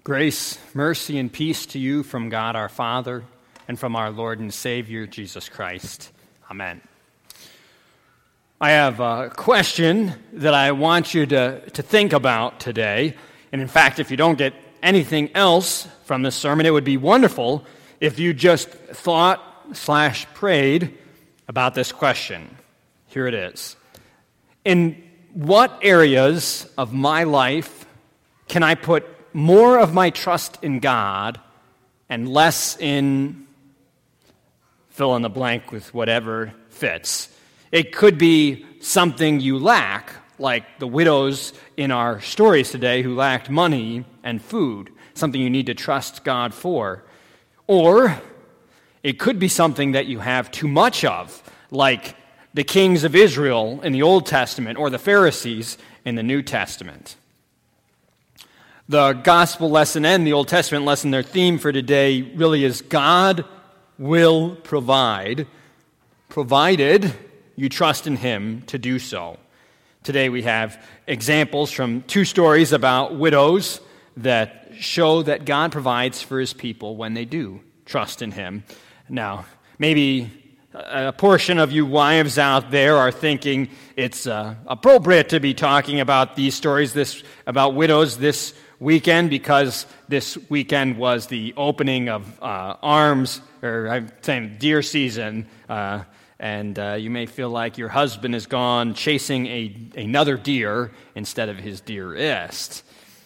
Grace, mercy, and peace to you from God our Father and from our Lord and Savior, Jesus Christ. Amen. I have a question that I want you to think about today. And in fact, if you don't get anything else from this sermon, it would be wonderful if you just thought/prayed about this question. Here it is. In what areas of my life can I put more of my trust in God and less in fill in the blank with whatever fits? It could be something you lack, like the widows in our stories today who lacked money and food, something you need to trust God for. Or it could be something that you have too much of, like the kings of Israel in the Old Testament or the Pharisees in the New Testament. The gospel lesson and the Old Testament lesson, their theme for today really is God will provide, provided you trust in Him to do so. Today we have examples from two stories about widows that show that God provides for His people when they do trust in Him. Now, maybe a portion of you wives out there are thinking it's appropriate to be talking about these stories about widows this weekend because this weekend was the opening of deer season, and you may feel like your husband has gone chasing another deer instead of his dearest.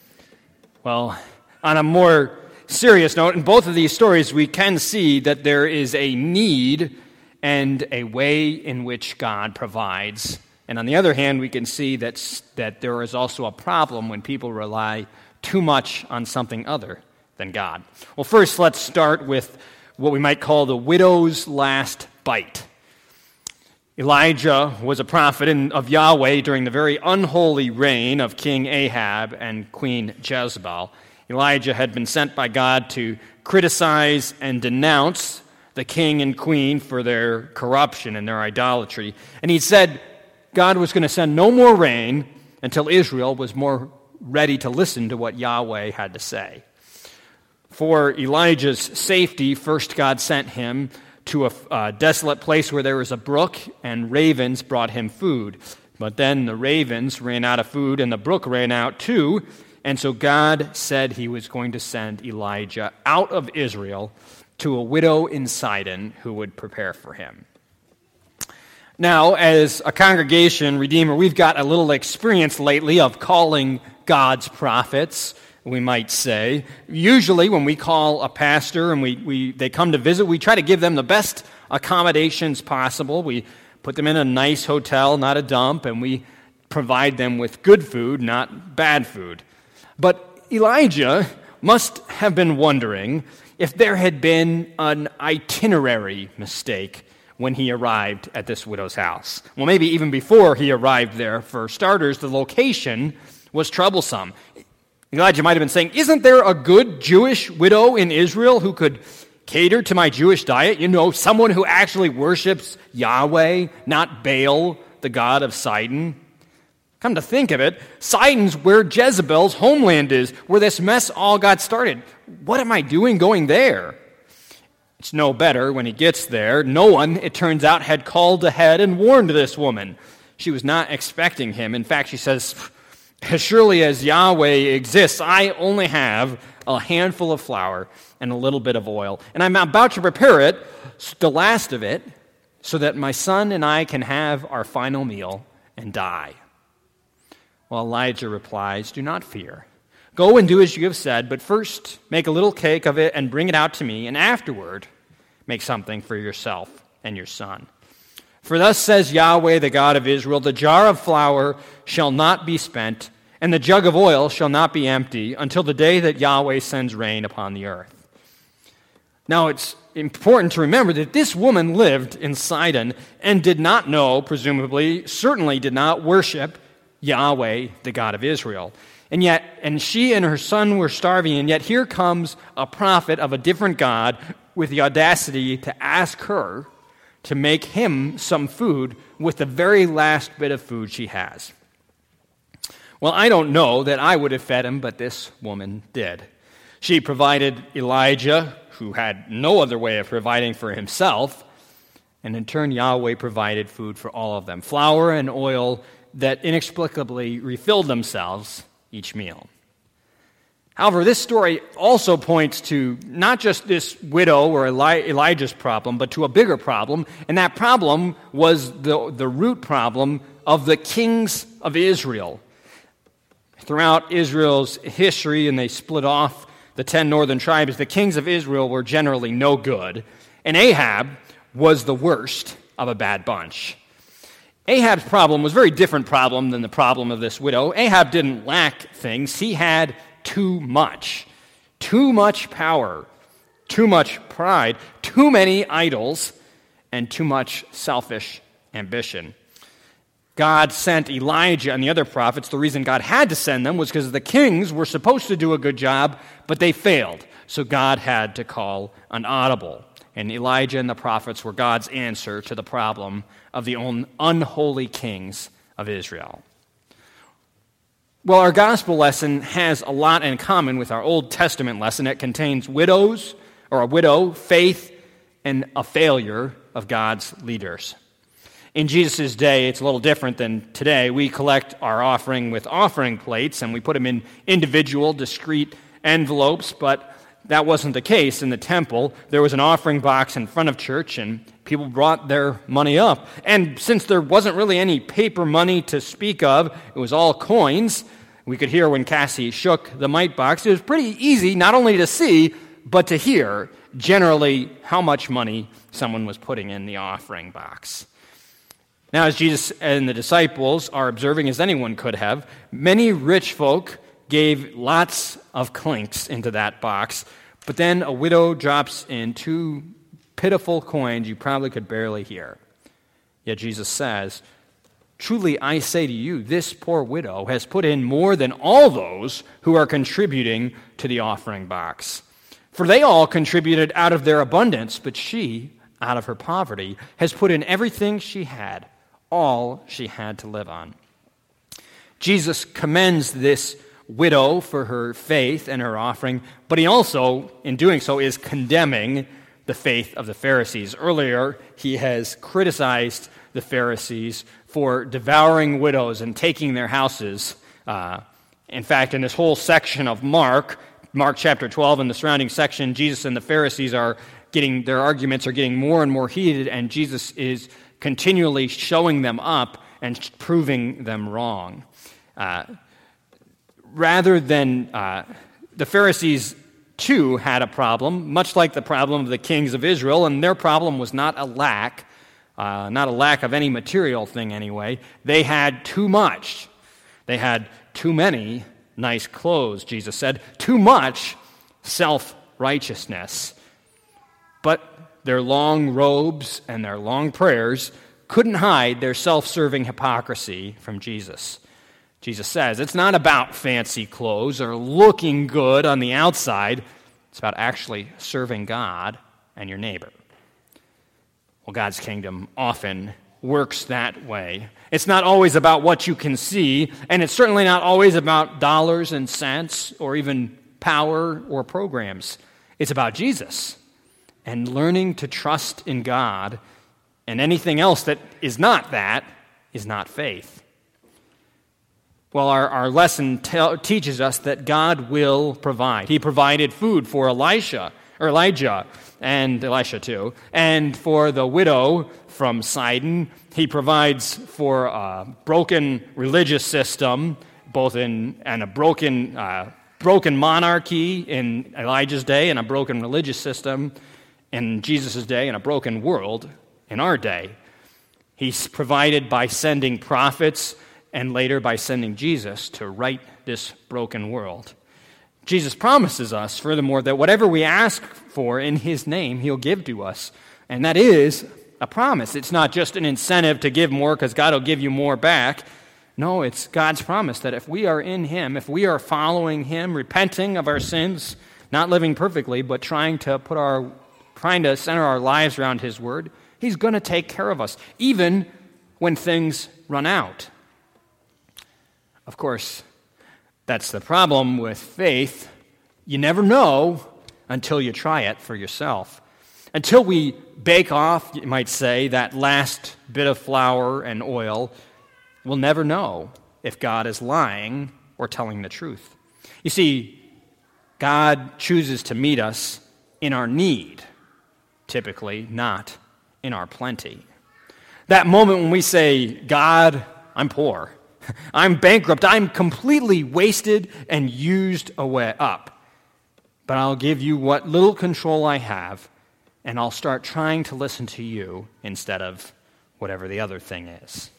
Well, on a more serious note, in both of these stories, we can see that there is a need and a way in which God provides. And on the other hand, we can see that there is also a problem when people rely too much on something other than God. Well, first, let's start with what we might call the widow's last bite. Elijah was a prophet of Yahweh during the very unholy reign of King Ahab and Queen Jezebel. Elijah had been sent by God to criticize and denounce the king and queen for their corruption and their idolatry. And he said God was going to send no more rain until Israel was more ready to listen to what Yahweh had to say. For Elijah's safety, first God sent him to a desolate place where there was a brook, and ravens brought him food. But then the ravens ran out of food, and the brook ran out too, and so God said He was going to send Elijah out of Israel to a widow in Sidon who would prepare for him. Now, as a congregation, Redeemer, we've got a little experience lately of calling God's prophets, we might say. Usually when we call a pastor and they come to visit, we try to give them the best accommodations possible. We put them in a nice hotel, not a dump, and we provide them with good food, not bad food. But Elijah must have been wondering if there had been an itinerary mistake when he arrived at this widow's house. Well, maybe even before he arrived there. For starters, the location was troublesome. Elijah might have been saying, isn't there a good Jewish widow in Israel who could cater to my Jewish diet? You know, someone who actually worships Yahweh, not Baal, the god of Sidon. Come to think of it, Sidon's where Jezebel's homeland is, where this mess all got started. What am I doing going there? It's no better when he gets there. No one, it turns out, had called ahead and warned this woman. She was not expecting him. In fact, she says, as surely as Yahweh exists, I only have a handful of flour and a little bit of oil, and I'm about to prepare it, the last of it, so that my son and I can have our final meal and die. Well, Elijah replies, do not fear. Go and do as you have said, but first make a little cake of it and bring it out to me, and afterward make something for yourself and your son. For thus says Yahweh, the God of Israel, the jar of flour shall not be spent, and the jug of oil shall not be empty until the day that Yahweh sends rain upon the earth. Now, it's important to remember that this woman lived in Sidon and did not know, presumably, certainly did not worship Yahweh, the God of Israel. And she and her son were starving, and yet here comes a prophet of a different God with the audacity to ask her to make him some food with the very last bit of food she has. Well, I don't know that I would have fed him, but this woman did. She provided Elijah, who had no other way of providing for himself, and in turn Yahweh provided food for all of them, flour and oil that inexplicably refilled themselves each meal. However, this story also points to not just this widow or Elijah's problem, but to a bigger problem, and that problem was the root problem of the kings of Israel. Throughout Israel's history, and they split off the 10 northern tribes, the kings of Israel were generally no good, and Ahab was the worst of a bad bunch. Ahab's problem was a very different problem than the problem of this widow. Ahab didn't lack things. He had too much power, too much pride, too many idols, and too much selfish ambition. God sent Elijah and the other prophets. The reason God had to send them was because the kings were supposed to do a good job, but they failed. So God had to call an audible. And Elijah and the prophets were God's answer to the problem of the unholy kings of Israel. Well, our gospel lesson has a lot in common with our Old Testament lesson. It contains widows, or a widow, faith, and a failure of God's leaders. In Jesus' day, it's a little different than today. We collect our offering with offering plates, and we put them in individual, discrete envelopes, but that wasn't the case in the temple. There was an offering box in front of church, and people brought their money up. And since there wasn't really any paper money to speak of, it was all coins. We could hear when Cassie shook the mite box. It was pretty easy not only to see, but to hear generally how much money someone was putting in the offering box. Now, as Jesus and the disciples are observing, as anyone could have, many rich folk gave lots of clinks into that box, but then a widow drops in 2 pitiful coins you probably could barely hear. Yet Jesus says, "Truly I say to you, this poor widow has put in more than all those who are contributing to the offering box. For they all contributed out of their abundance, but she, out of her poverty, has put in everything she had, all she had to live on." Jesus commends this widow for her faith and her offering, but he also, in doing so, is condemning the faith of the Pharisees. Earlier, he has criticized the Pharisees for devouring widows and taking their houses. In fact, in this whole section of Mark chapter 12 and the surrounding section, Jesus and the Pharisees their arguments are getting more and more heated, and Jesus is continually showing them up and proving them wrong. Rather than the Pharisees, too, had a problem, much like the problem of the kings of Israel, and their problem was not a lack of any material thing anyway. They had too much. They had too many nice clothes, Jesus said, too much self-righteousness. But their long robes and their long prayers couldn't hide their self-serving hypocrisy from Jesus. Jesus says it's not about fancy clothes or looking good on the outside. It's about actually serving God and your neighbor. Well, God's kingdom often works that way. It's not always about what you can see, and it's certainly not always about dollars and cents or even power or programs. It's about Jesus and learning to trust in God, and anything else that is not faith. Well, our lesson teaches us that God will provide. He provided food for Elijah, and Elisha too, and for the widow from Sidon. He provides for a broken religious system, and a broken monarchy in Elijah's day, and a broken religious system in Jesus' day, and a broken world in our day. He's provided by sending prophets, and later by sending Jesus to right this broken world. Jesus promises us, furthermore, that whatever we ask for in his name, he'll give to us. And that is a promise. It's not just an incentive to give more because God will give you more back. No, it's God's promise that if we are in him, if we are following him, repenting of our sins, not living perfectly, but trying to center our lives around his word, he's going to take care of us, even when things run out. Of course, that's the problem with faith. you never know until you try it for yourself. Until we bake off, you might say, that last bit of flour and oil, we'll never know if God is lying or telling the truth. You see, God chooses to meet us in our need, typically, not in our plenty. That moment when we say, God, I'm poor, I'm bankrupt, I'm completely wasted and used up, but I'll give you what little control I have, and I'll start trying to listen to you instead of whatever the other thing is.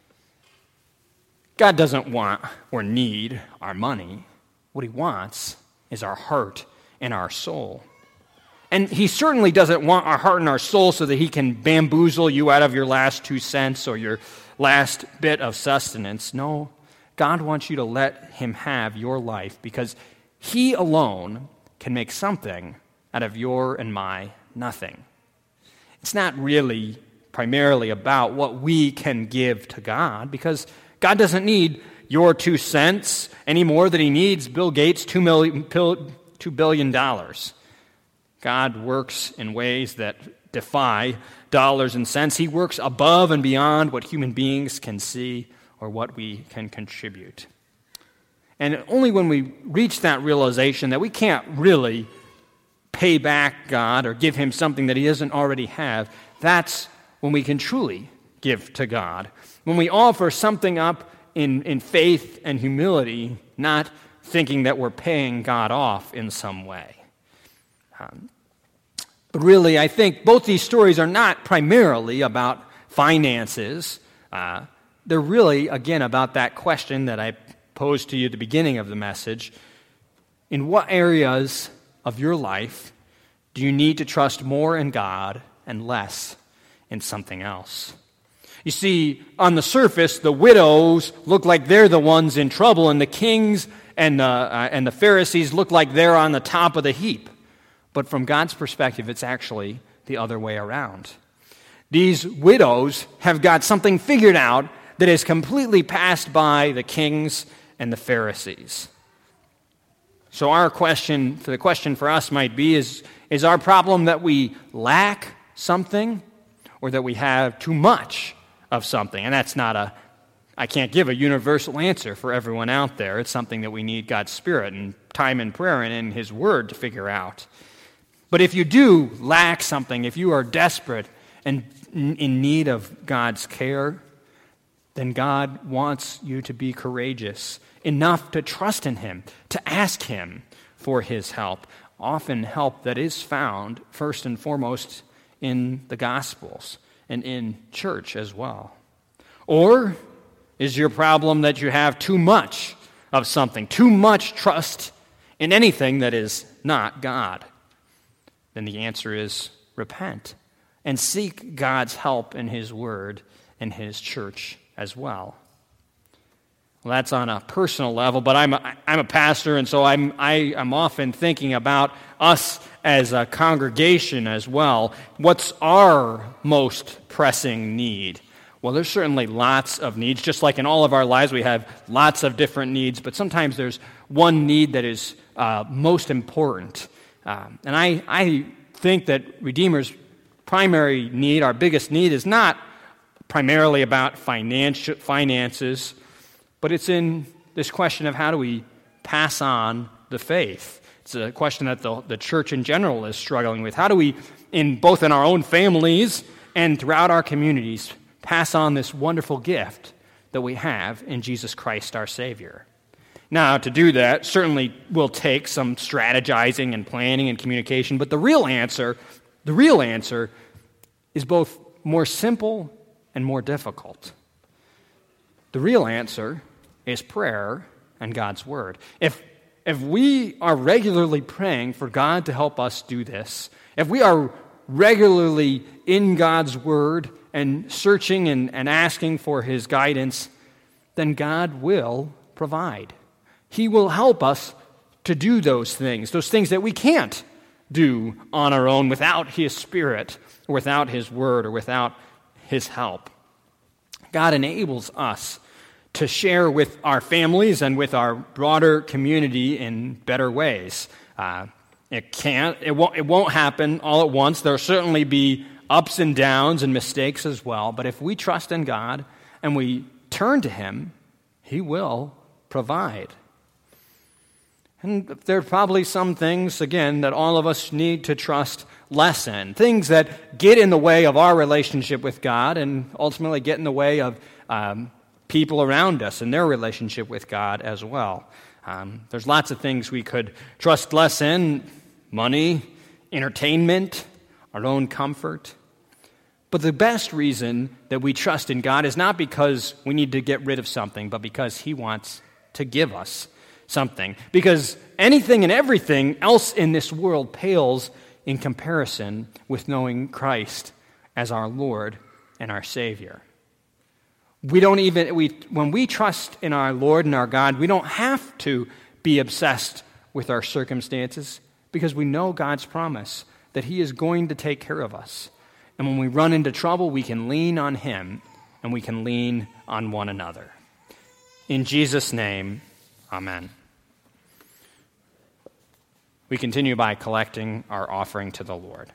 God doesn't want or need our money. What he wants is our heart and our soul. And he certainly doesn't want our heart and our soul so that he can bamboozle you out of your last 2 cents or your last bit of sustenance. No, God wants you to let him have your life because he alone can make something out of your and my nothing. It's not really primarily about what we can give to God because God doesn't need your 2 cents any more than he needs Bill Gates' $2 billion. God works in ways that defy dollars and cents. He works above and beyond what human beings can see or what we can contribute. And only when we reach that realization that we can't really pay back God or give him something that he doesn't already have, that's when we can truly give to God. When we offer something up in faith and humility, not thinking that we're paying God off in some way. But really, I think both these stories are not primarily about finances. They're really, again, about that question that I posed to you at the beginning of the message. In what areas of your life do you need to trust more in God and less in something else? You see, on the surface, the widows look like they're the ones in trouble, and the kings and the Pharisees look like they're on the top of the heap. But from God's perspective, it's actually the other way around. These widows have got something figured out that is completely passed by the kings and the Pharisees. So the question for us might be, is our problem that we lack something or that we have too much of something? And that's I can't give a universal answer for everyone out there. It's something that we need God's Spirit and time in prayer and in his word to figure out. But if you do lack something, if you are desperate and in need of God's care, then God wants you to be courageous enough to trust in him, to ask him for his help, often help that is found first and foremost in the Gospels and in church as well. Or is your problem that you have too much of something, too much trust in anything that is not God? Then the answer is repent and seek God's help in his word and his church as well. Well, that's on a personal level, but I'm a pastor, and so I'm often thinking about us as a congregation as well. What's our most pressing need? Well, there's certainly lots of needs. Just like in all of our lives, we have lots of different needs, but sometimes there's one need that is most important. And I think that Redeemer's primary need, our biggest need, is not primarily about finances, but it's in this question of how do we pass on the faith. It's a question that the church in general is struggling with. How do we, both in our own families and throughout our communities, pass on this wonderful gift that we have in Jesus Christ our Savior? Now, to do that certainly will take some strategizing and planning and communication, but the real answer is both more simple and more difficult. The real answer is prayer and God's Word. If we are regularly praying for God to help us do this, if we are regularly in God's Word and searching and asking for his guidance, then God will provide. He will help us to do those things that we can't do on our own without his Spirit, or without his word, or without his help. God enables us to share with our families and with our broader community in better ways. It won't happen all at once. There'll certainly be ups and downs and mistakes as well. But if we trust in God and we turn to Him, He will provide. And there are probably some things, again, that all of us need to trust less in. Things that get in the way of our relationship with God and ultimately get in the way of people around us and their relationship with God as well. There's lots of things we could trust less in: money, entertainment, our own comfort. But the best reason that we trust in God is not because we need to get rid of something, but because He wants to give us something. Because anything and everything else in this world pales in comparison with knowing Christ as our Lord and our Savior. When we trust in our Lord and our God, we don't have to be obsessed with our circumstances because we know God's promise that He is going to take care of us. And when we run into trouble, we can lean on Him and we can lean on one another. In Jesus' name, amen. We continue by collecting our offering to the Lord.